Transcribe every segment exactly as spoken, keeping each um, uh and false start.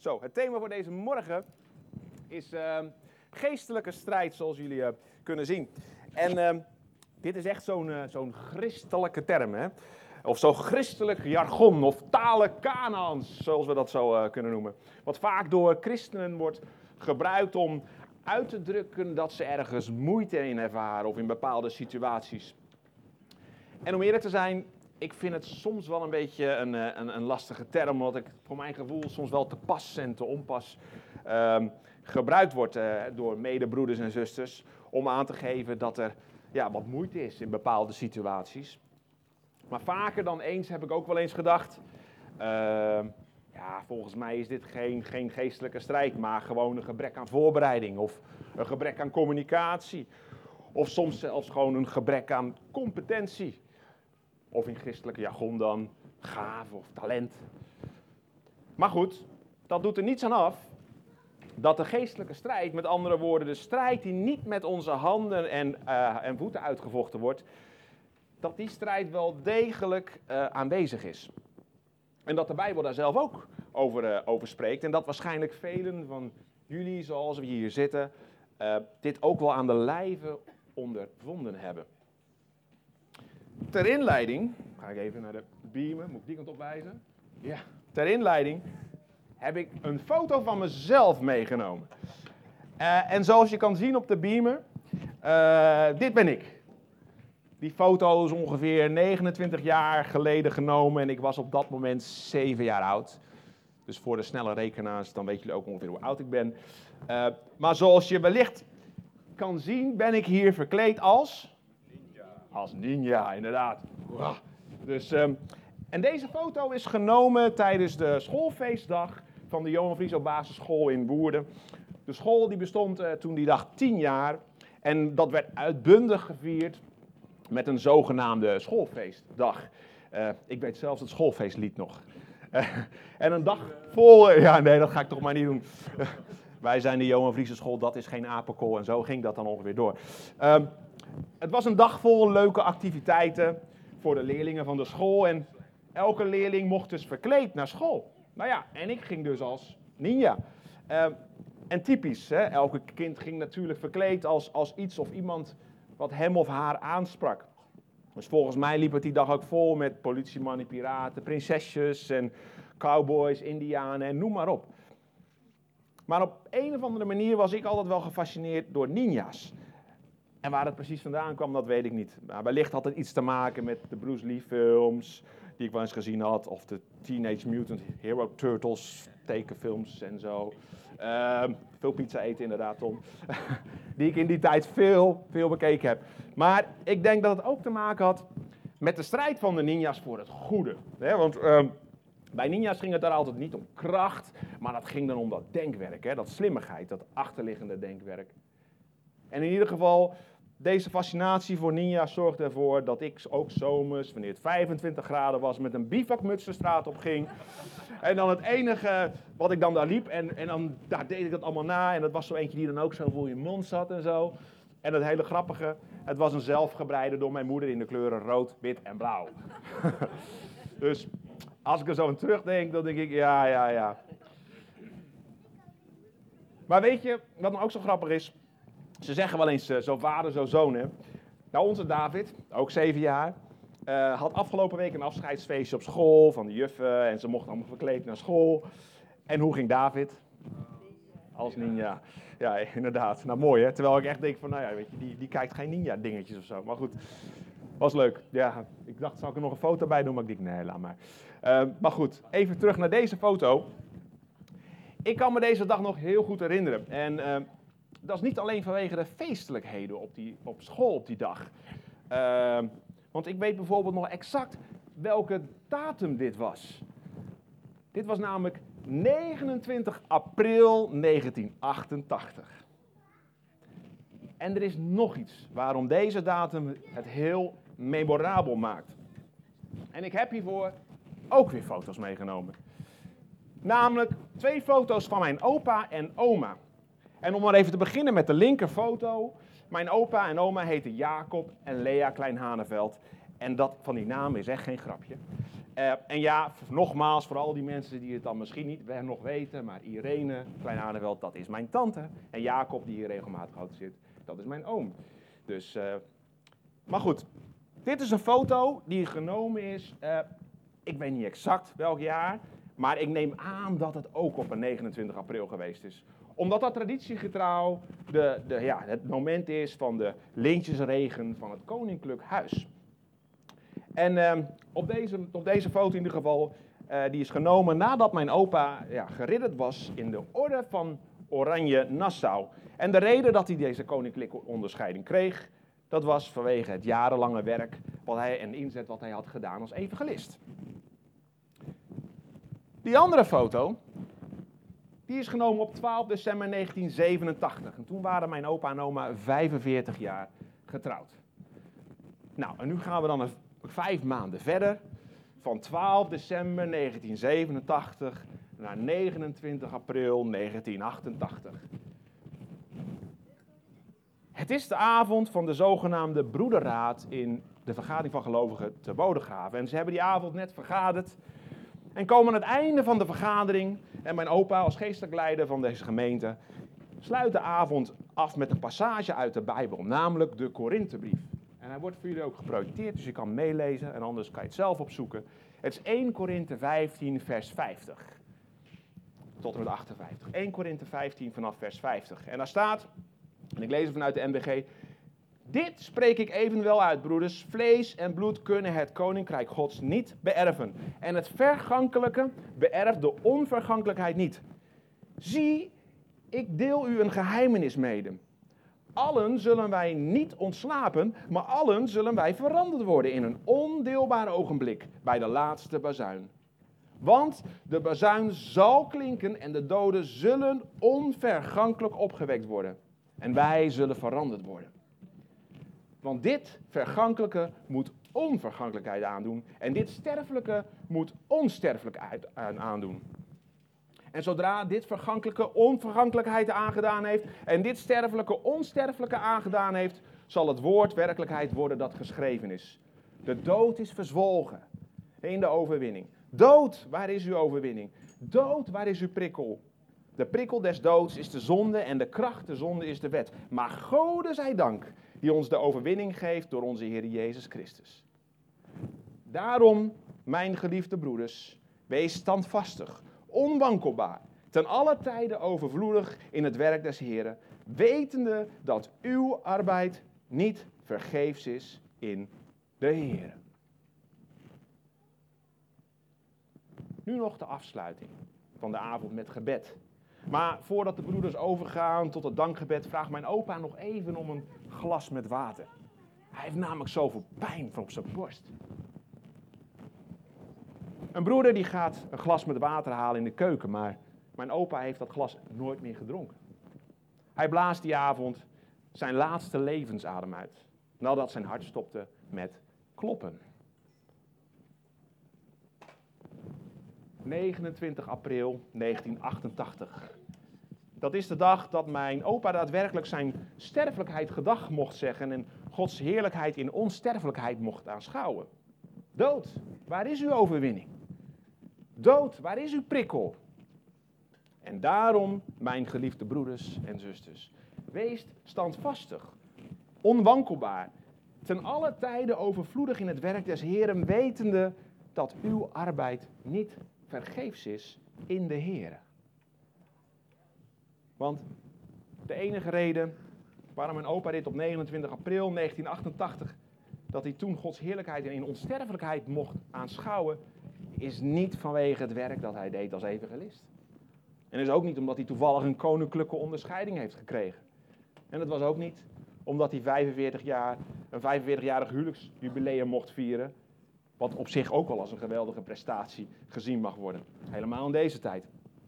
Zo, het thema voor deze morgen is uh, geestelijke strijd, zoals jullie uh, kunnen zien. En uh, dit is echt zo'n uh, zo'n christelijke term, hè? Of zo'n christelijk jargon, of talen Kanaans, zoals we dat zo uh, kunnen noemen. Wat vaak door christenen wordt gebruikt om uit te drukken dat ze ergens moeite in ervaren of in bepaalde situaties. En om eerlijk te zijn, ik vind het soms wel een beetje een, een, een lastige term, omdat ik voor mijn gevoel soms wel te pas en te onpas uh, gebruikt wordt uh, door medebroeders en zusters om aan te geven dat er ja, wat moeite is in bepaalde situaties. Maar vaker dan eens heb ik ook wel eens gedacht, uh, ja, volgens mij is dit geen, geen geestelijke strijd, maar gewoon een gebrek aan voorbereiding of een gebrek aan communicatie. Of soms zelfs gewoon een gebrek aan competentie. Of in christelijke jargon dan gave of talent. Maar goed, dat doet er niets aan af dat de geestelijke strijd, met andere woorden de strijd die niet met onze handen en, uh, en voeten uitgevochten wordt, dat die strijd wel degelijk uh, aanwezig is. En dat de Bijbel daar zelf ook over, uh, over spreekt. En dat waarschijnlijk velen van jullie, zoals we hier zitten, uh, dit ook wel aan de lijve ondervonden hebben. Ter inleiding, ga ik even naar de beamer, moet ik die kant op wijzen? Ja, ter inleiding heb ik een foto van mezelf meegenomen. Uh, en zoals je kan zien op de beamer, uh, dit ben ik. Die foto is ongeveer negenentwintig jaar geleden genomen en ik was op dat moment zeven jaar oud. Dus voor de snelle rekenaars, dan weten jullie ook ongeveer hoe oud ik ben. Uh, maar zoals je wellicht kan zien, ben ik hier verkleed als... Als ninja, inderdaad. Wow. Dus, um, en deze foto is genomen tijdens de schoolfeestdag van de Johan Frieso basisschool in Woerden. De school die bestond uh, toen die dag tien jaar. En dat werd uitbundig gevierd met een zogenaamde schoolfeestdag. Uh, ik weet zelfs het schoolfeestlied nog. Uh, en een dag vol... Uh, ja, nee, dat ga ik toch maar niet doen. Uh, wij zijn de Johan Frieso school, dat is geen apenkool. En zo ging dat dan ongeveer door. Uh, Het was een dag vol leuke activiteiten voor de leerlingen van de school. En elke leerling mocht dus verkleed naar school. Nou ja, en ik ging dus als ninja. Uh, en typisch, hè, elke kind ging natuurlijk verkleed als, als iets of iemand wat hem of haar aansprak. Dus volgens mij liep het die dag ook vol met politiemannen, piraten, prinsesjes en cowboys, indianen en noem maar op. Maar op een of andere manier was ik altijd wel gefascineerd door ninja's. En waar het precies vandaan kwam, dat weet ik niet. Maar wellicht had het iets te maken met de Bruce Lee films die ik wel eens gezien had. Of de Teenage Mutant Hero Turtles tekenfilms en zo. Uh, veel pizza eten inderdaad, Tom. Die ik in die tijd veel, veel bekeken heb. Maar ik denk dat het ook te maken had met de strijd van de ninja's voor het goede. Hè? Want uh, bij ninja's ging het daar altijd niet om kracht. Maar dat ging dan om dat denkwerk, hè? Dat slimmigheid, dat achterliggende denkwerk. En in ieder geval... Deze fascinatie voor ninja's zorgde ervoor dat ik ook zomers, wanneer het vijfentwintig graden was, met een bivakmuts de straat op ging. En dan het enige wat ik dan daar liep, en, en dan daar deed ik dat allemaal na. En dat was zo eentje die dan ook zo voor je mond zat en zo. En het hele grappige, het was een zelfgebreide door mijn moeder in de kleuren rood, wit en blauw. Dus als ik er zo aan terugdenk, dan denk ik, ja, ja, ja. Maar weet je, wat nou ook zo grappig is? Ze zeggen wel eens, uh, zo vader, zo zoon. Hè? Nou, onze David, ook zeven jaar, uh, had afgelopen week een afscheidsfeestje op school van de juffen. En ze mochten allemaal verkleed naar school. En hoe ging David? Als ninja. Ja, inderdaad. Nou, mooi hè. Terwijl ik echt denk van, nou ja, weet je, die, die kijkt geen ninja dingetjes of zo. Maar goed, was leuk. Ja, ik dacht, zal ik er nog een foto bij doen? Maar ik denk, nee, laat maar. Uh, maar goed, even terug naar deze foto. Ik kan me deze dag nog heel goed herinneren. En... Uh, Dat is niet alleen vanwege de feestelijkheden op, die, op school op die dag. Uh, want ik weet bijvoorbeeld nog exact welke datum dit was. Dit was namelijk negenentwintig april negentien achtentachtig. En er is nog iets waarom deze datum het heel memorabel maakt. En ik heb hiervoor ook weer foto's meegenomen. Namelijk twee foto's van mijn opa en oma. En om maar even te beginnen met de linker foto. Mijn opa en oma heten Jacob en Lea Klein-Haneveld. En dat van die naam is echt geen grapje. Uh, en ja, nogmaals, voor al die mensen die het dan misschien niet nog weten, maar Irene, Klein Arneveld, dat is mijn tante. En Jacob, die hier regelmatig altijd zit, dat is mijn oom. Dus, uh, maar goed, dit is een foto die genomen is, uh, ik weet niet exact welk jaar, maar ik neem aan dat het ook op een negenentwintig april geweest is. Omdat dat traditiegetrouw de, de, ja, het moment is van de lintjesregen van het koninklijk huis. En uh, op, deze, op deze foto in ieder geval, uh, die is genomen nadat mijn opa ja, geridderd was in de orde van Oranje-Nassau. En de reden dat hij deze koninklijke onderscheiding kreeg, dat was vanwege het jarenlange werk wat hij, en inzet wat hij had gedaan als evangelist. Die andere foto, die is genomen op twaalf december negentien zevenentachtig. En toen waren mijn opa en oma vijfenveertig jaar getrouwd. Nou, en nu gaan we dan een vijf maanden verder, van twaalf december negentien zevenentachtig naar negenentwintig april negentien achtentachtig. Het is de avond van de zogenaamde broederraad in de vergadering van gelovigen te Bodegraven. En ze hebben die avond net vergaderd en komen aan het einde van de vergadering. En mijn opa als geestelijk leider van deze gemeente sluit de avond af met een passage uit de Bijbel, namelijk de Korinthebrief. En hij wordt voor jullie ook geprojecteerd, dus je kan meelezen en anders kan je het zelf opzoeken. Het is eerste Korinthe vijftien, vers vijftig. Tot en met achtenvijftig. eerste Korinthe vijftien vanaf vers vijftig. En daar staat, en ik lees het vanuit de N B G. Dit spreek ik evenwel uit, broeders. Vlees en bloed kunnen het koninkrijk Gods niet beërven. En het vergankelijke beërft de onvergankelijkheid niet. Zie, ik deel u een geheimenis mede. Allen zullen wij niet ontslapen, maar allen zullen wij veranderd worden in een ondeelbaar ogenblik bij de laatste bazuin. Want de bazuin zal klinken en de doden zullen onvergankelijk opgewekt worden. En wij zullen veranderd worden. Want dit vergankelijke moet onvergankelijkheid aandoen en dit sterfelijke moet onsterfelijkheid aandoen. En zodra dit vergankelijke onvergankelijkheid aangedaan heeft en dit sterfelijke onsterfelijke aangedaan heeft, zal het woord werkelijkheid worden dat geschreven is. De dood is verzwolgen in de overwinning. Dood, waar is uw overwinning? Dood, waar is uw prikkel? De prikkel des doods is de zonde en de kracht der zonde is de wet. Maar Gode zij dank die ons de overwinning geeft door onze Heer Jezus Christus. Daarom, mijn geliefde broeders, wees standvastig, onwankelbaar, ten alle tijde overvloedig in het werk des Heren, wetende dat uw arbeid niet vergeefs is in de Heere. Nu nog de afsluiting van de avond met gebed. Maar voordat de broeders overgaan tot het dankgebed, vraagt mijn opa nog even om een glas met water. Hij heeft namelijk zoveel pijn van op zijn borst. Een broeder die gaat een glas met water halen in de keuken, maar mijn opa heeft dat glas nooit meer gedronken. Hij blaast die avond zijn laatste levensadem uit, nadat zijn hart stopte met kloppen. negenentwintig april negentien achtentachtig. Dat is de dag dat mijn opa daadwerkelijk zijn sterfelijkheid gedag mocht zeggen en Gods heerlijkheid in onsterfelijkheid mocht aanschouwen. Dood, waar is uw overwinning? Dood, waar is uw prikkel? En daarom, mijn geliefde broeders en zusters, wees standvastig, onwankelbaar, ten alle tijde overvloedig in het werk des Heeren, wetende dat uw arbeid niet vergeefs is in de Heere. Want de enige reden waarom mijn opa dit op negenentwintig april negentien achtentachtig, dat hij toen Gods heerlijkheid in onsterfelijkheid mocht aanschouwen, is niet vanwege het werk dat hij deed als evangelist. En is ook niet omdat hij toevallig een koninklijke onderscheiding heeft gekregen. En het was ook niet omdat hij vijfenveertig jaar, een vijfenveertigjarig huwelijksjubileum mocht vieren, wat op zich ook wel als een geweldige prestatie gezien mag worden. Helemaal in deze tijd.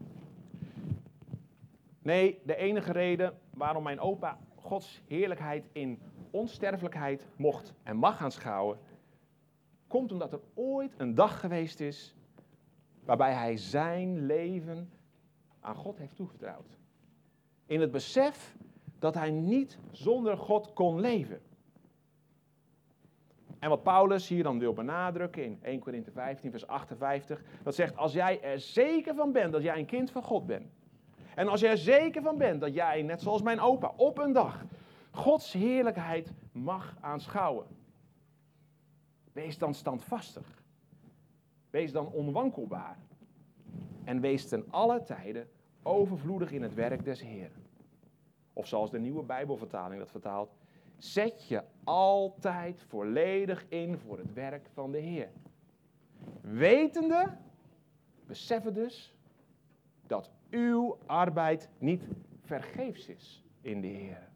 Nee, de enige reden waarom mijn opa Gods heerlijkheid in onsterfelijkheid mocht en mag aanschouwen, komt omdat er ooit een dag geweest is waarbij hij zijn leven aan God heeft toevertrouwd. In het besef dat hij niet zonder God kon leven. En wat Paulus hier dan wil benadrukken in Eerste Korinthe vijftien, vers achtenvijftig, dat zegt, als jij er zeker van bent dat jij een kind van God bent, en als jij er zeker van bent dat jij, net zoals mijn opa, op een dag Gods heerlijkheid mag aanschouwen, wees dan standvastig. Wees dan onwankelbaar. En wees ten alle tijden overvloedig in het werk des Heeren. Of zoals de nieuwe Bijbelvertaling dat vertaalt, zet je altijd volledig in voor het werk van de Heer. Wetende, beseffen dus, dat uw arbeid niet vergeefs is in de Heer.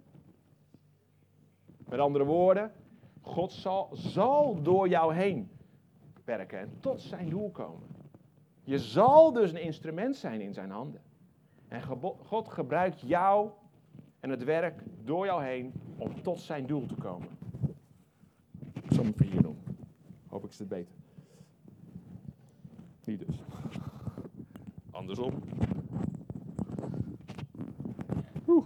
Met andere woorden, God zal, zal door jou heen werken en tot zijn doel komen. Je zal dus een instrument zijn in zijn handen. En God gebruikt jou en het werk door jou heen om tot zijn doel te komen. Ik zal hem hier doen. Hoop ik is het beter. Niet dus. Andersom. Oeh.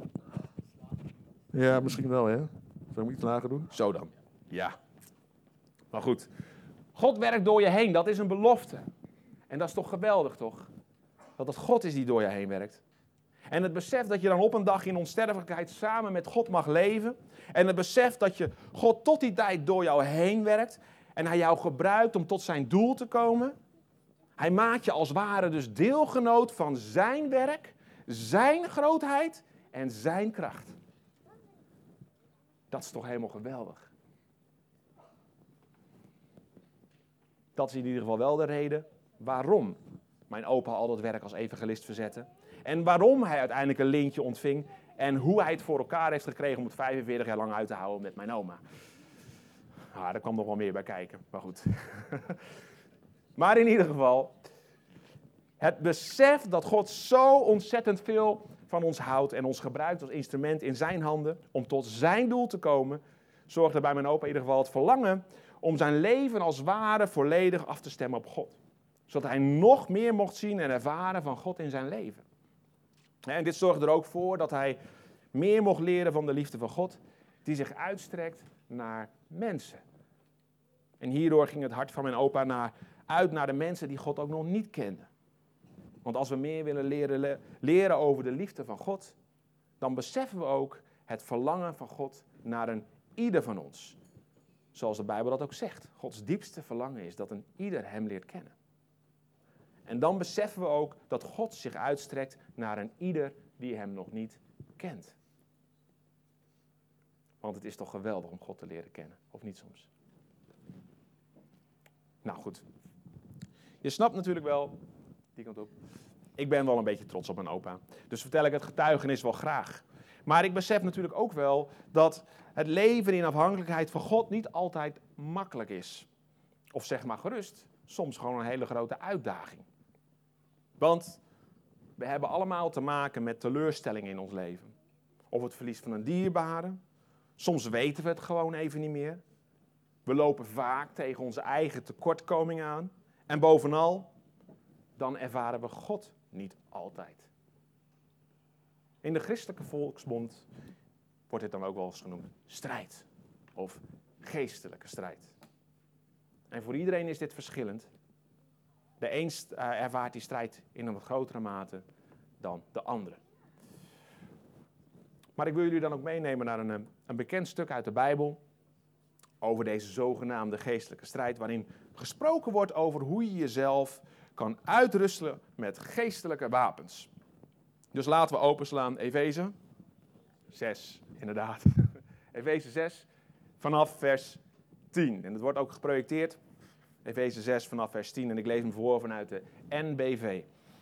Ja, misschien wel, hè. Zou ik iets lager doen? Zo dan. Ja. Maar goed. God werkt door je heen. Dat is een belofte. En dat is toch geweldig, toch? Dat het God is die door je heen werkt. En het besef dat je dan op een dag in onsterfelijkheid samen met God mag leven. En het besef dat je God tot die tijd door jou heen werkt. En hij jou gebruikt om tot zijn doel te komen. Hij maakt je als ware dus deelgenoot van zijn werk, zijn grootheid en zijn kracht. Dat is toch helemaal geweldig. Dat is in ieder geval wel de reden waarom mijn opa al dat werk als evangelist verzette. En waarom hij uiteindelijk een lintje ontving. En hoe hij het voor elkaar heeft gekregen om het vijfenveertig jaar lang uit te houden met mijn oma. Ah, daar kwam nog wel meer bij kijken, maar goed. Maar in ieder geval, het besef dat God zo ontzettend veel van ons houdt en ons gebruikt als instrument in zijn handen om tot zijn doel te komen, zorgde bij mijn opa in ieder geval het verlangen om zijn leven als ware volledig af te stemmen op God. Zodat hij nog meer mocht zien en ervaren van God in zijn leven. En dit zorgde er ook voor dat hij meer mocht leren van de liefde van God, die zich uitstrekt naar mensen. En hierdoor ging het hart van mijn opa naar, uit naar de mensen die God ook nog niet kenden. Want als we meer willen leren, leren over de liefde van God, dan beseffen we ook het verlangen van God naar een ieder van ons. Zoals de Bijbel dat ook zegt. Gods diepste verlangen is dat een ieder hem leert kennen. En dan beseffen we ook dat God zich uitstrekt naar een ieder die hem nog niet kent. Want het is toch geweldig om God te leren kennen, of niet soms? Nou goed. Je snapt natuurlijk wel, die kant op, ik ben wel een beetje trots op mijn opa. Dus vertel ik het getuigenis wel graag. Maar ik besef natuurlijk ook wel dat het leven in afhankelijkheid van God niet altijd makkelijk is. Of zeg maar gerust, soms gewoon een hele grote uitdaging. Want we hebben allemaal te maken met teleurstellingen in ons leven. Of het verlies van een dierbare. Soms weten we het gewoon even niet meer. We lopen vaak tegen onze eigen tekortkomingen aan. En bovenal, dan ervaren we God niet altijd. In de christelijke volksmond wordt dit dan ook wel eens genoemd strijd. Of geestelijke strijd. En voor iedereen is dit verschillend. De een ervaart die strijd in een wat grotere mate dan de andere. Maar ik wil jullie dan ook meenemen naar een, een bekend stuk uit de Bijbel over deze zogenaamde geestelijke strijd, waarin gesproken wordt over hoe je jezelf kan uitrusten met geestelijke wapens. Dus laten we openslaan Efeze zes, inderdaad. Efeze zes, vanaf vers tien. En het wordt ook geprojecteerd. Efeze zes vanaf vers tien en ik lees hem voor vanuit de N B V.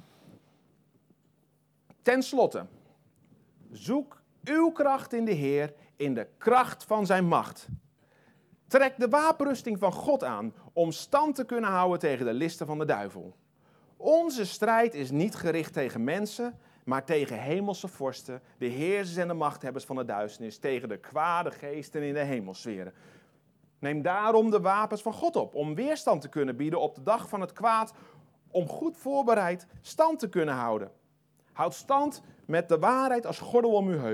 Ten slotte, zoek uw kracht in de Heer, in de kracht van zijn macht. Trek de wapenrusting van God aan om stand te kunnen houden tegen de listen van de duivel. Onze strijd is niet gericht tegen mensen, maar tegen hemelse vorsten, de heersers en de machthebbers van de duisternis, tegen de kwade geesten in de hemelsferen. Neem daarom de wapens van God op, om weerstand te kunnen bieden op de dag van het kwaad, om goed voorbereid stand te kunnen houden. Houd stand met de waarheid als gordel om uw heupen,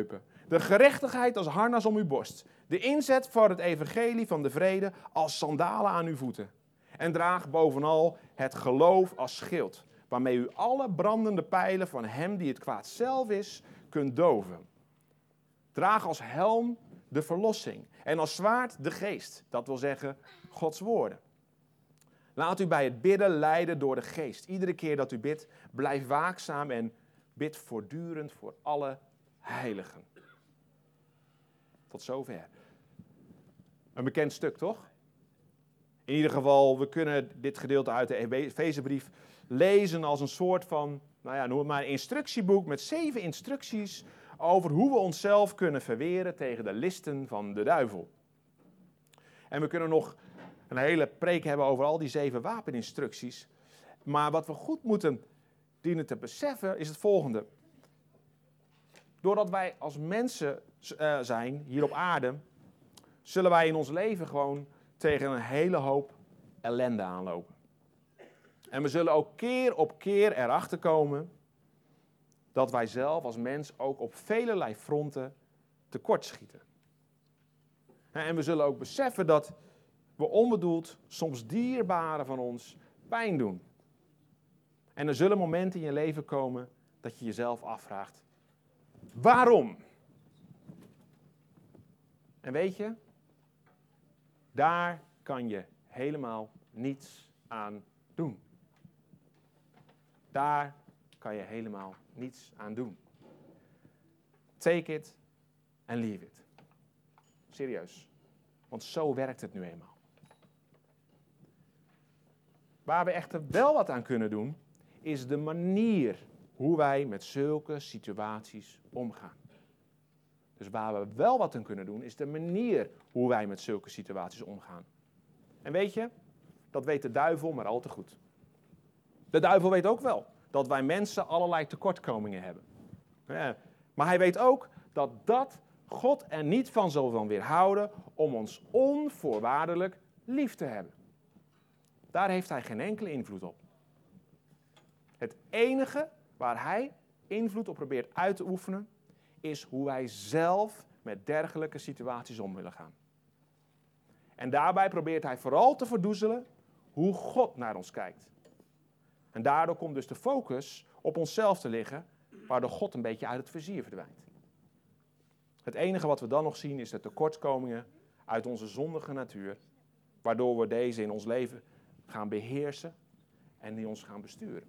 De gerechtigheid als harnas om uw borst. De inzet voor het evangelie van de vrede als sandalen aan uw voeten. En draag bovenal het geloof als schild, waarmee u alle brandende pijlen van hem die het kwaad zelf is, kunt doven. Draag als helm de verlossing en als zwaard de geest, dat wil zeggen Gods woorden. Laat u bij het bidden leiden door de geest. Iedere keer dat u bidt, blijf waakzaam en bid voortdurend voor alle heiligen. Tot zover. Een bekend stuk, toch? In ieder geval, we kunnen dit gedeelte uit de Efezebrief lezen als een soort van, nou ja, noem het maar een instructieboek met zeven instructies over hoe we onszelf kunnen verweren tegen de listen van de duivel. En we kunnen nog een hele preek hebben over al die zeven wapeninstructies. Maar wat we goed moeten dienen te beseffen is het volgende. Doordat wij als mensen uh, zijn hier op aarde, zullen wij in ons leven gewoon tegen een hele hoop ellende aanlopen. En we zullen ook keer op keer erachter komen dat wij zelf als mens ook op velelei fronten tekortschieten. En we zullen ook beseffen dat we onbedoeld soms dierbaren van ons pijn doen. En er zullen momenten in je leven komen dat je jezelf afvraagt, waarom? En weet je, daar kan je helemaal niets aan doen. Daar kan je helemaal niets aan doen. Take it and leave it. Serieus. Want zo werkt het nu eenmaal. Waar we echter wel wat aan kunnen doen, is de manier hoe wij met zulke situaties omgaan. Dus waar we wel wat aan kunnen doen, is de manier hoe wij met zulke situaties omgaan. En weet je, dat weet de duivel maar al te goed. De duivel weet ook wel dat wij mensen allerlei tekortkomingen hebben. Ja, maar hij weet ook dat dat God er niet van zal van weerhouden om ons onvoorwaardelijk lief te hebben. Daar heeft hij geen enkele invloed op. Het enige waar hij invloed op probeert uit te oefenen, is hoe wij zelf met dergelijke situaties om willen gaan. En daarbij probeert hij vooral te verdoezelen hoe God naar ons kijkt. En daardoor komt dus de focus op onszelf te liggen, waardoor God een beetje uit het vizier verdwijnt. Het enige wat we dan nog zien is de tekortkomingen uit onze zondige natuur, waardoor we deze in ons leven gaan beheersen en die ons gaan besturen.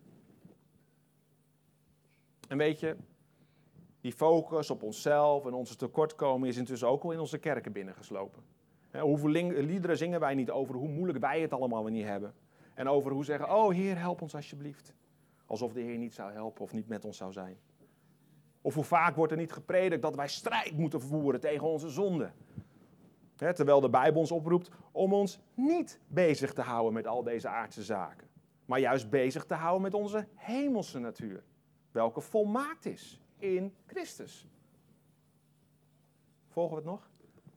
En weet je, die focus op onszelf en onze tekortkomingen is intussen ook al in onze kerken binnengeslopen. He, hoeveel liederen zingen wij niet over hoe moeilijk wij het allemaal niet hebben. En over hoe zeggen, oh Heer, help ons alsjeblieft. Alsof de Heer niet zou helpen of niet met ons zou zijn. Of hoe vaak wordt er niet gepredikt dat wij strijd moeten voeren tegen onze zonde. He, terwijl de Bijbel ons oproept om ons niet bezig te houden met al deze aardse zaken. Maar juist bezig te houden met onze hemelse natuur. Welke volmaakt is in Christus. Volgen we het nog?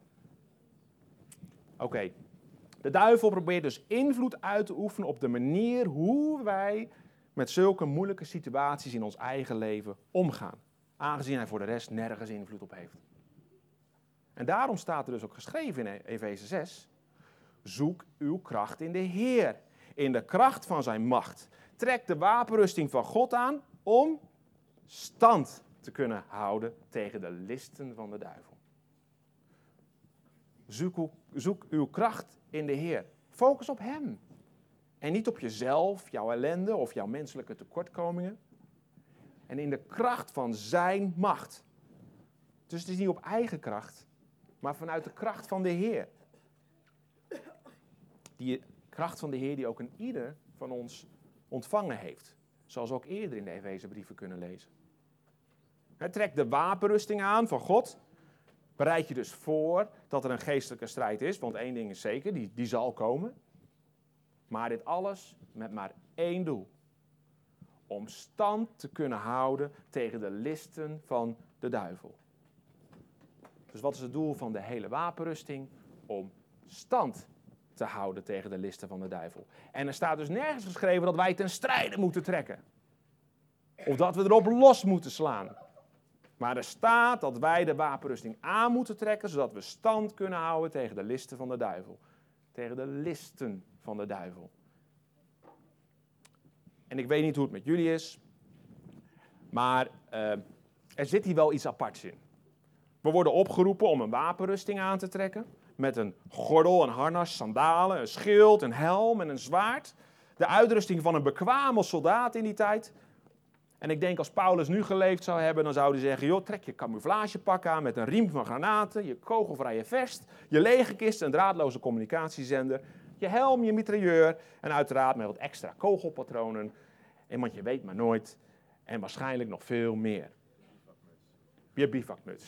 Oké. Okay. De duivel probeert dus invloed uit te oefenen op de manier hoe wij met zulke moeilijke situaties in ons eigen leven omgaan. Aangezien hij voor de rest nergens invloed op heeft. En daarom staat er dus ook geschreven in Efeze zes. Zoek uw kracht in de Heer. In de kracht van zijn macht. Trek de wapenrusting van God aan om stand te kunnen houden tegen de listen van de duivel. Zoek, zoek uw kracht in de Heer. Focus op hem. En niet op jezelf, jouw ellende of jouw menselijke tekortkomingen. En in de kracht van zijn macht. Dus het is niet op eigen kracht, maar vanuit de kracht van de Heer. Die kracht van de Heer die ook een ieder van ons ontvangen heeft. Zoals we ook eerder in de Efezebrieven kunnen lezen. Trek de wapenrusting aan van God. Bereid je dus voor dat er een geestelijke strijd is. Want één ding is zeker, die, die zal komen. Maar dit alles met maar één doel. Om stand te kunnen houden tegen de listen van de duivel. Dus wat is het doel van de hele wapenrusting? Om stand te houden tegen de listen van de duivel. En er staat dus nergens geschreven dat wij ten strijde moeten trekken. Of dat we erop los moeten slaan. Maar er staat dat wij de wapenrusting aan moeten trekken, zodat we stand kunnen houden tegen de listen van de duivel. Tegen de listen van de duivel. En ik weet niet hoe het met jullie is, maar uh, er zit hier wel iets aparts in. We worden opgeroepen om een wapenrusting aan te trekken, met een gordel, een harnas, sandalen, een schild, een helm en een zwaard. De uitrusting van een bekwame soldaat in die tijd. En ik denk als Paulus nu geleefd zou hebben, dan zou hij zeggen, joh, trek je camouflagepak aan met een riem van granaten, je kogelvrije vest, je legerkist, een draadloze communicatiezender, je helm, je mitrailleur en uiteraard met wat extra kogelpatronen. En want je weet maar nooit en waarschijnlijk nog veel meer. Je bivakmuts.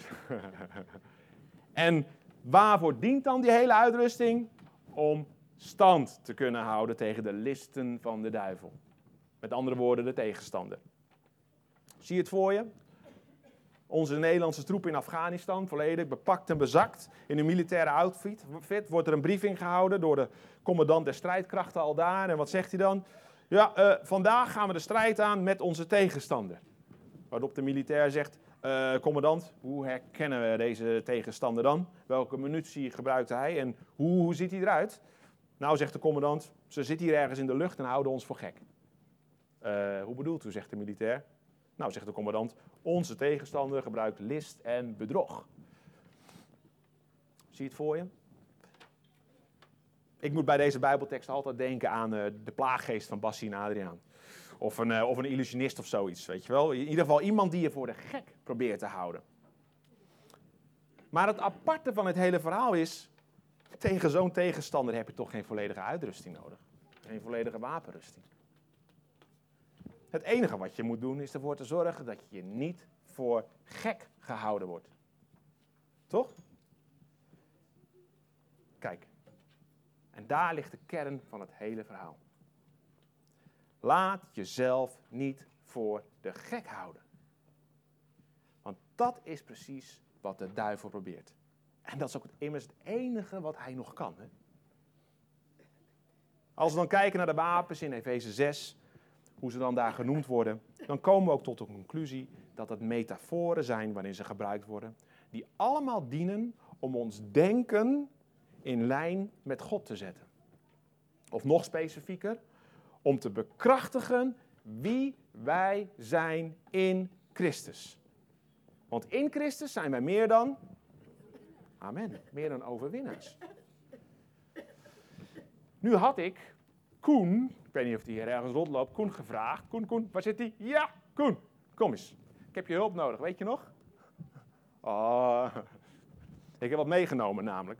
En waarvoor dient dan die hele uitrusting? Om stand te kunnen houden tegen de listen van de duivel. Met andere woorden, de tegenstander. Zie je het voor je? Onze Nederlandse troepen in Afghanistan, volledig bepakt en bezakt. In een militaire outfit wordt er een briefing gehouden door de commandant der strijdkrachten al daar. En wat zegt hij dan? Ja, uh, vandaag gaan we de strijd aan met onze tegenstander. Waarop de militair zegt, uh, commandant, hoe herkennen we deze tegenstander dan? Welke munitie gebruikt hij en hoe, hoe ziet hij eruit? Nou, zegt de commandant, ze zit hier ergens in de lucht en houden ons voor gek. Uh, hoe bedoelt u, zegt de militair? Nou, zegt de commandant, onze tegenstander gebruikt list en bedrog. Zie je het voor je? Ik moet bij deze Bijbeltekst altijd denken aan uh, de plaaggeest van Bassie en Adriaan. Of een, uh, of een illusionist of zoiets, weet je wel. In ieder geval iemand die je voor de gek probeert te houden. Maar het aparte van het hele verhaal is, tegen zo'n tegenstander heb je toch geen volledige uitrusting nodig. Geen volledige wapenrusting. Het enige wat je moet doen is ervoor te zorgen dat je niet voor gek gehouden wordt. Toch? Kijk. En daar ligt de kern van het hele verhaal. Laat jezelf niet voor de gek houden. Want dat is precies wat de duivel probeert. En dat is ook het, immers het enige wat hij nog kan. Hè? Als we dan kijken naar de wapens in Efeze zes, hoe ze dan daar genoemd worden, dan komen we ook tot de conclusie dat het metaforen zijn waarin ze gebruikt worden, die allemaal dienen om ons denken in lijn met God te zetten. Of nog specifieker, om te bekrachtigen wie wij zijn in Christus. Want in Christus zijn wij meer dan, amen, meer dan overwinnaars. Nu had ik Koen, ik weet niet of hij hier ergens rondloopt, Koen gevraagd. Koen, Koen, waar zit hij? Ja, Koen, kom eens. Ik heb je hulp nodig, weet je nog? Oh, ik heb wat meegenomen namelijk.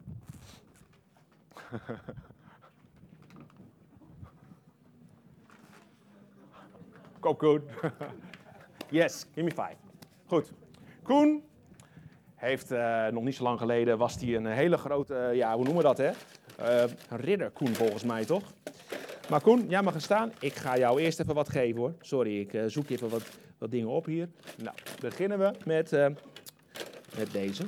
Kom Koen. Yes, give me five. Goed. Koen heeft uh, nog niet zo lang geleden, was hij een hele grote, uh, ja hoe noemen we dat hè? Uh, een ridder Koen volgens mij toch? Maar Koen, jij mag gaan staan. Ik ga jou eerst even wat geven hoor. Sorry, ik uh, zoek even wat, wat dingen op hier. Nou, beginnen we met, uh, met deze.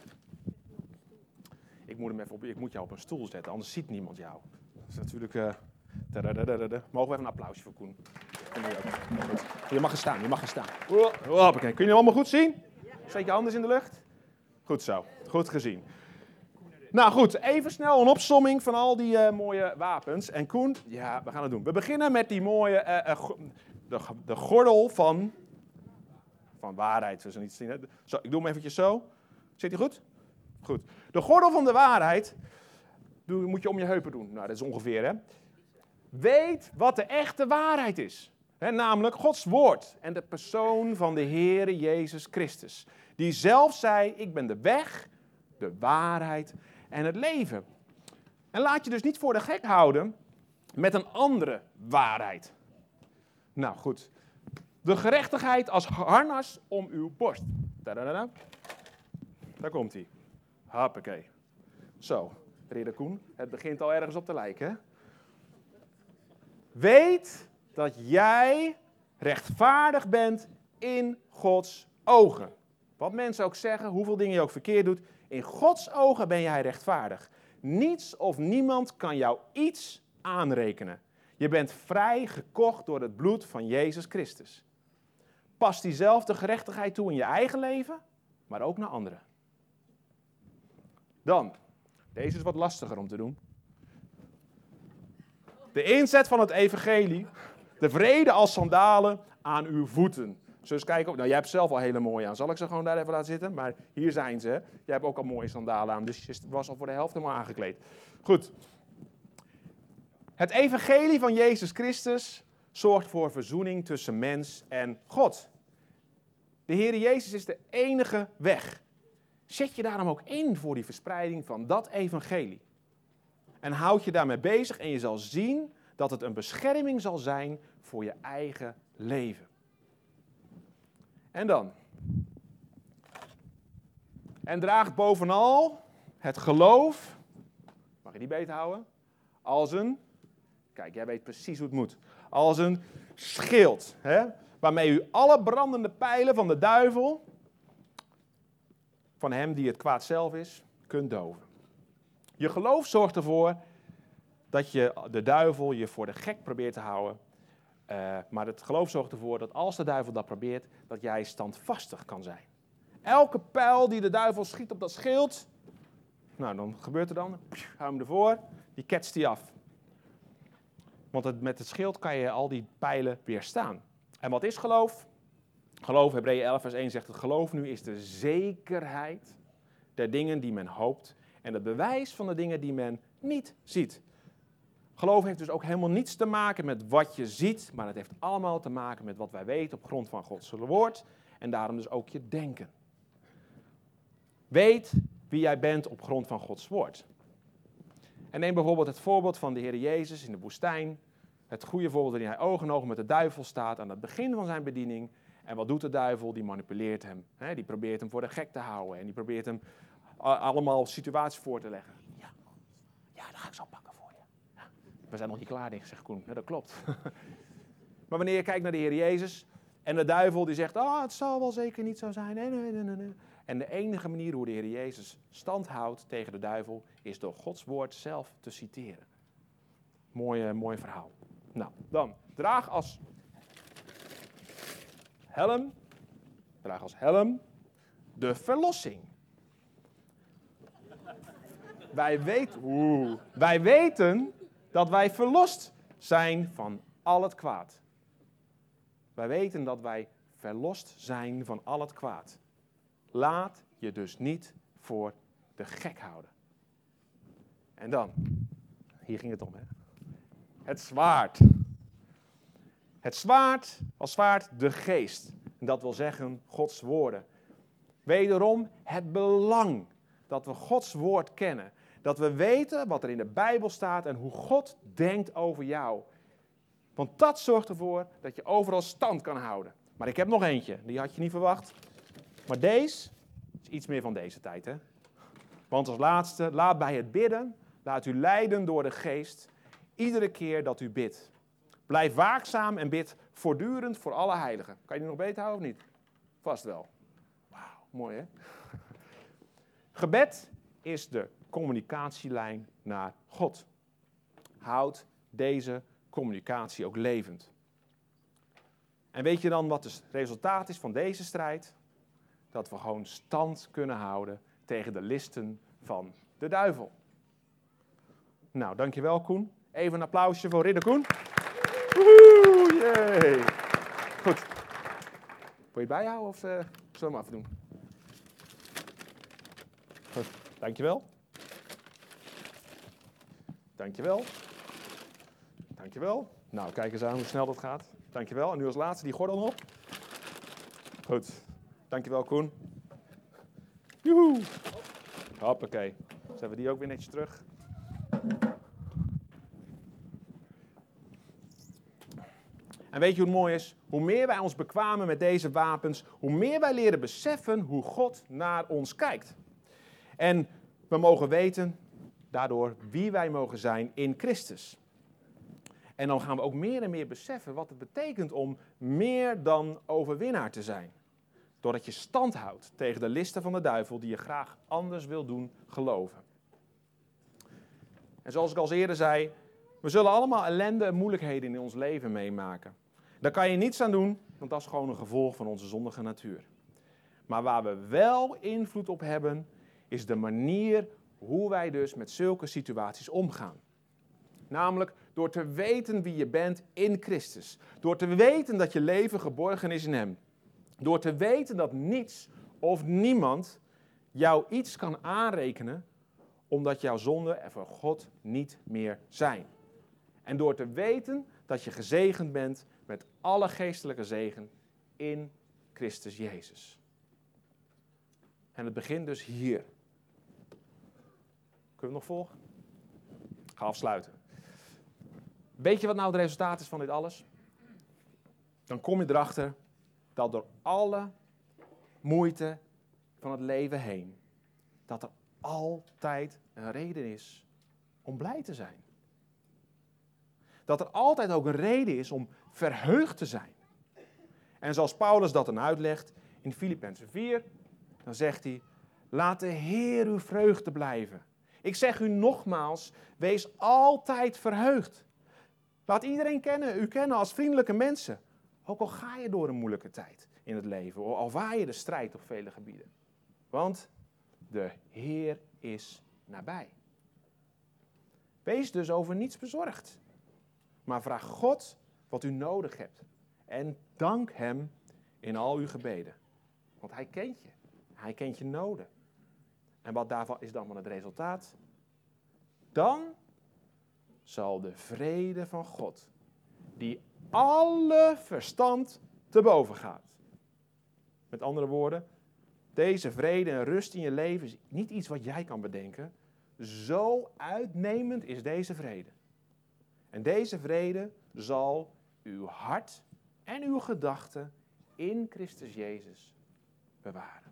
Ik moet, hem even op, ik moet jou op een stoel zetten, anders ziet niemand jou. Dat is natuurlijk... Uh, Mogen we even een applausje voor Koen? Je mag gaan staan, je mag gaan staan. Hoppakee. Kun je hem allemaal goed zien? Zet je handen in de lucht? Goed zo, goed gezien. Nou goed, even snel een opsomming van al die uh, mooie wapens. En Koen, ja, we gaan het doen. We beginnen met die mooie, uh, uh, go- de, de gordel van, van waarheid. Zo, niet zien, zo, ik doe hem eventjes zo. Zit hij goed? Goed. De gordel van de waarheid, doe, moet je om je heupen doen. Nou, dat is ongeveer, hè. Weet wat de echte waarheid is. He, namelijk Gods woord en de persoon van de Heere Jezus Christus. Die zelf zei, ik ben de weg, de waarheid en het leven. En laat je dus niet voor de gek houden met een andere waarheid. Nou goed, de gerechtigheid als harnas om uw borst. Tadadada. Daar komt hij. Hoppakee. Zo, ridder Koen, het begint al ergens op te lijken, hè? Weet dat jij rechtvaardig bent in Gods ogen. Wat mensen ook zeggen, hoeveel dingen je ook verkeerd doet. In Gods ogen ben jij rechtvaardig. Niets of niemand kan jou iets aanrekenen. Je bent vrij gekocht door het bloed van Jezus Christus. Pas diezelfde gerechtigheid toe in je eigen leven, maar ook naar anderen. Dan, deze is wat lastiger om te doen. De inzet van het evangelie, de vrede als sandalen aan uw voeten. Dus kijk ook, nou jij hebt zelf al hele mooie aan. Zal ik ze gewoon daar even laten zitten? Maar hier zijn ze. Jij hebt ook al mooie sandalen aan, dus je was al voor de helft helemaal aangekleed. Goed. Het evangelie van Jezus Christus zorgt voor verzoening tussen mens en God. De Heer Jezus is de enige weg. Zet je daarom ook in voor die verspreiding van dat evangelie. En houd je daarmee bezig en je zal zien dat het een bescherming zal zijn voor je eigen leven. En dan. En draagt bovenal het geloof, mag je die beter houden, als een, kijk jij weet precies hoe het moet, als een schild, hè, waarmee u alle brandende pijlen van de duivel, van hem die het kwaad zelf is, kunt doven. Je geloof zorgt ervoor dat je de duivel je voor de gek probeert te houden. Uh, maar het geloof zorgt ervoor dat als de duivel dat probeert, dat jij standvastig kan zijn. Elke pijl die de duivel schiet op dat schild, nou dan gebeurt er dan, hou hem ervoor, die ketst die af. Want het, met het schild kan je al die pijlen weerstaan. En wat is geloof? Geloof, Hebreeën elf vers één zegt het, geloof nu is de zekerheid der dingen die men hoopt en het bewijs van de dingen die men niet ziet. Geloof heeft dus ook helemaal niets te maken met wat je ziet, maar het heeft allemaal te maken met wat wij weten op grond van Gods woord en daarom dus ook je denken. Weet wie jij bent op grond van Gods woord. En neem bijvoorbeeld het voorbeeld van de Heer Jezus in de woestijn. Het goede voorbeeld waarin hij oog in oog met de duivel staat aan het begin van zijn bediening. En wat doet de duivel? Die manipuleert hem. Hè? Die probeert hem voor de gek te houden. En die probeert hem allemaal situaties voor te leggen. Ja, ja dat ga ik zo pakken voor je. Ja. We zijn nog niet klaar, denk ik, zegt Koen. Ja, dat klopt. Maar wanneer je kijkt naar de Heer Jezus en de duivel die zegt, oh, het zal wel zeker niet zo zijn. Nee, nee, nee, nee, nee. En de enige manier hoe de Heer Jezus stand houdt tegen de duivel is door Gods woord zelf te citeren. Mooi, mooi verhaal. Nou, dan draag als helm, draag als helm de verlossing. Wij weten, oeh, wij weten dat wij verlost zijn van al het kwaad. Wij weten dat wij verlost zijn van al het kwaad. Laat je dus niet voor de gek houden. En dan, hier ging het om, hè? Het zwaard. Het zwaard, als zwaard de geest. En dat wil zeggen Gods woorden. Wederom het belang dat we Gods woord kennen. Dat we weten wat er in de Bijbel staat en hoe God denkt over jou. Want dat zorgt ervoor dat je overal stand kan houden. Maar ik heb nog eentje, die had je niet verwacht. Maar deze is iets meer van deze tijd, hè? Want als laatste, laat bij het bidden, laat u leiden door de geest, iedere keer dat u bidt. Blijf waakzaam en bid voortdurend voor alle heiligen. Kan je die nog beter houden of niet? Vast wel. Wauw, mooi hè? Gebed is de communicatielijn naar God. Houd deze communicatie ook levend. En weet je dan wat het resultaat is van deze strijd? Dat we gewoon stand kunnen houden tegen de listen van de duivel. Nou, dankjewel Koen. Even een applausje voor Ridder Koen. Woehoe, yay. Goed. Wil je het bijhouden of uh, zullen we hem afdoen? Goed, dankjewel. Dankjewel. Dankjewel. Nou, kijk eens aan hoe snel dat gaat. Dankjewel. En nu als laatste die gordel op. Goed. Dankjewel, Koen. Joehoe. Hoppakee. Dan zetten we die ook weer netjes terug. En weet je hoe het mooi is? Hoe meer wij ons bekwamen met deze wapens, hoe meer wij leren beseffen hoe God naar ons kijkt. En we mogen weten daardoor wie wij mogen zijn in Christus. En dan gaan we ook meer en meer beseffen wat het betekent om meer dan overwinnaar te zijn. Doordat je stand houdt tegen de listen van de duivel die je graag anders wil doen geloven. En zoals ik al eerder zei, we zullen allemaal ellende en moeilijkheden in ons leven meemaken. Daar kan je niets aan doen, want dat is gewoon een gevolg van onze zondige natuur. Maar waar we wel invloed op hebben, is de manier hoe wij dus met zulke situaties omgaan. Namelijk door te weten wie je bent in Christus. Door te weten dat je leven geborgen is in Hem. Door te weten dat niets of niemand jou iets kan aanrekenen, omdat jouw zonden er voor God niet meer zijn. En door te weten dat je gezegend bent met alle geestelijke zegen in Christus Jezus. En het begint dus hier. Kunnen we nog volgen? Ik ga afsluiten. Weet je wat nou het resultaat is van dit alles? Dan kom je erachter dat door alle moeite van het leven heen, dat er altijd een reden is om blij te zijn. Dat er altijd ook een reden is om verheugd te zijn. En zoals Paulus dat dan uitlegt in Filippenzen vier, dan zegt hij, laat de Heer uw vreugde blijven. Ik zeg u nogmaals, wees altijd verheugd. Laat iedereen kennen, u kennen als vriendelijke mensen. Ook al ga je door een moeilijke tijd in het leven, al vaar je de strijd op vele gebieden. Want de Heer is nabij. Wees dus over niets bezorgd. Maar vraag God wat u nodig hebt. En dank Hem in al uw gebeden. Want Hij kent je. Hij kent je noden. En wat daarvan is dan van het resultaat? Dan zal de vrede van God, die alle verstand te boven gaat. Met andere woorden, deze vrede en rust in je leven is niet iets wat jij kan bedenken. Zo uitnemend is deze vrede. En deze vrede zal uw hart en uw gedachten in Christus Jezus bewaren.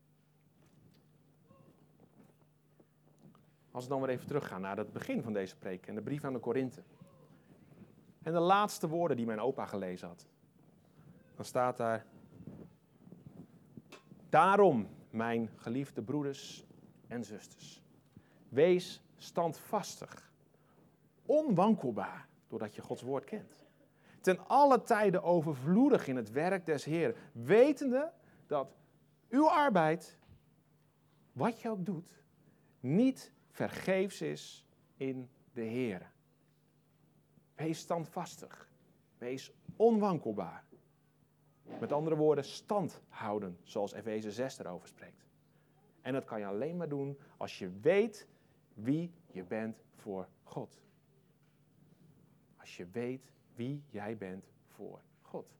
Als we dan weer even teruggaan naar het begin van deze preek en de brief aan de Korinthe. En de laatste woorden die mijn opa gelezen had. Dan staat daar: daarom, mijn geliefde broeders en zusters, wees standvastig, onwankelbaar, doordat je Gods woord kent. Ten alle tijde overvloedig in het werk des Heeren, wetende dat uw arbeid, wat je ook doet, niet vergeefs is in de Heere. Wees standvastig. Wees onwankelbaar. Met andere woorden, stand houden, zoals Efeze zes erover spreekt. En dat kan je alleen maar doen als je weet wie je bent voor God. Als je weet wie jij bent voor God.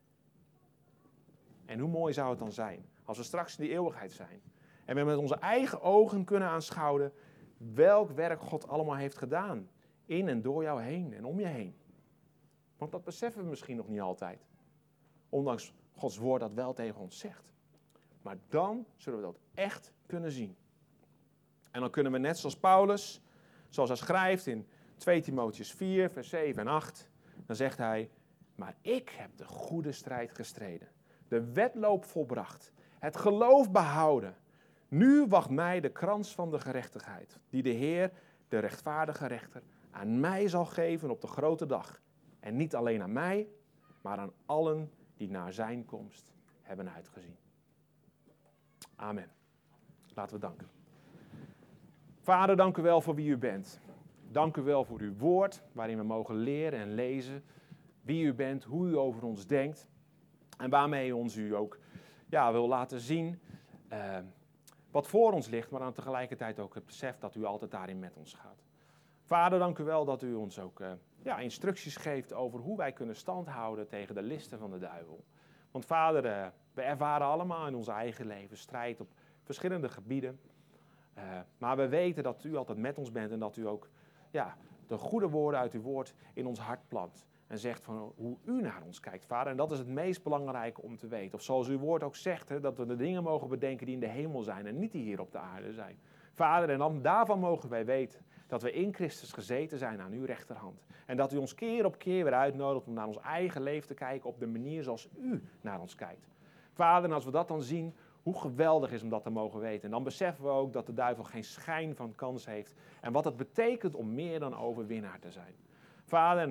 En hoe mooi zou het dan zijn als we straks in die eeuwigheid zijn en we met onze eigen ogen kunnen aanschouwen welk werk God allemaal heeft gedaan in en door jou heen en om je heen. Want dat beseffen we misschien nog niet altijd. Ondanks Gods woord dat wel tegen ons zegt. Maar dan zullen we dat echt kunnen zien. En dan kunnen we net zoals Paulus, zoals hij schrijft in twee Timotheüs vier, vers zeven en acht. Dan zegt hij, maar ik heb de goede strijd gestreden. De wedloop volbracht. Het geloof behouden. Nu wacht mij de krans van de gerechtigheid, die de Heer, de rechtvaardige rechter, aan mij zal geven op de grote dag. En niet alleen aan mij, maar aan allen die naar zijn komst hebben uitgezien. Amen. Laten we danken. Vader, dank u wel voor wie u bent. Dank u wel voor uw woord, waarin we mogen leren en lezen wie u bent, hoe u over ons denkt. En waarmee u ons u ook ja, wil laten zien uh, wat voor ons ligt, maar dan tegelijkertijd ook het besef dat u altijd daarin met ons gaat. Vader, dank u wel dat u ons ook uh, ja, instructies geeft over hoe wij kunnen standhouden tegen de listen van de duivel. Want Vader, uh, we ervaren allemaal in ons eigen leven strijd op verschillende gebieden. Uh, maar we weten dat u altijd met ons bent en dat u ook ja, de goede woorden uit uw woord in ons hart plant. En zegt van hoe u naar ons kijkt, Vader. En dat is het meest belangrijke om te weten. Of zoals uw woord ook zegt, hè, dat we de dingen mogen bedenken die in de hemel zijn en niet die hier op de aarde zijn. Vader, en dan daarvan mogen wij weten dat we in Christus gezeten zijn aan uw rechterhand. En dat u ons keer op keer weer uitnodigt om naar ons eigen leven te kijken op de manier zoals u naar ons kijkt. Vader, en als we dat dan zien, hoe geweldig is om dat te mogen weten. En dan beseffen we ook dat de duivel geen schijn van kans heeft. En wat het betekent om meer dan overwinnaar te zijn. Vader,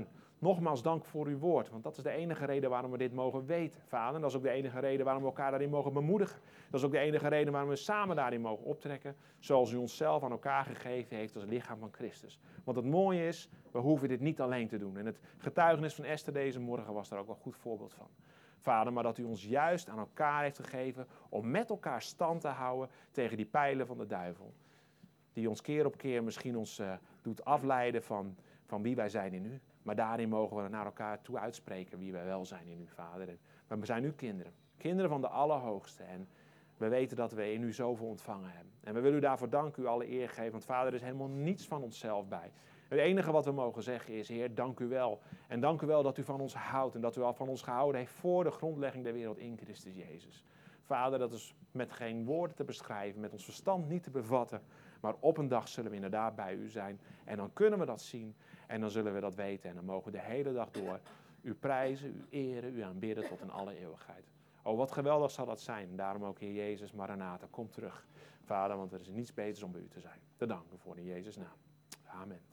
Nogmaals dank voor uw woord, want dat is de enige reden waarom we dit mogen weten, Vader. Dat is ook de enige reden waarom we elkaar daarin mogen bemoedigen. Dat is ook de enige reden waarom we samen daarin mogen optrekken, zoals u onszelf aan elkaar gegeven heeft als lichaam van Christus. Want het mooie is, we hoeven dit niet alleen te doen. En het getuigenis van Esther deze morgen was daar ook wel een goed voorbeeld van. Vader, maar dat u ons juist aan elkaar heeft gegeven om met elkaar stand te houden tegen die pijlen van de duivel. Die ons keer op keer misschien ons uh, doet afleiden van, van wie wij zijn in u. Maar daarin mogen we naar elkaar toe uitspreken wie wij wel zijn in u, Vader. En we zijn uw kinderen, kinderen van de Allerhoogste. En we weten dat we in u zoveel ontvangen hebben. En we willen u daarvoor dank u alle eer geven, want Vader, er is helemaal niets van onszelf bij. Het enige wat we mogen zeggen is, Heer, dank u wel. En dank u wel dat u van ons houdt en dat u al van ons gehouden heeft voor de grondlegging der wereld in Christus Jezus. Vader, dat is met geen woorden te beschrijven, met ons verstand niet te bevatten. Maar op een dag zullen we inderdaad bij u zijn. En dan kunnen we dat zien en dan zullen we dat weten. En dan mogen we de hele dag door u prijzen, u eren, u aanbidden tot in alle eeuwigheid. Oh, wat geweldig zal dat zijn. En daarom ook, Heer Jezus, Maranatha, kom terug. Vader, want er is niets beters om bij u te zijn. Te danken voor in Jezus' naam. Amen.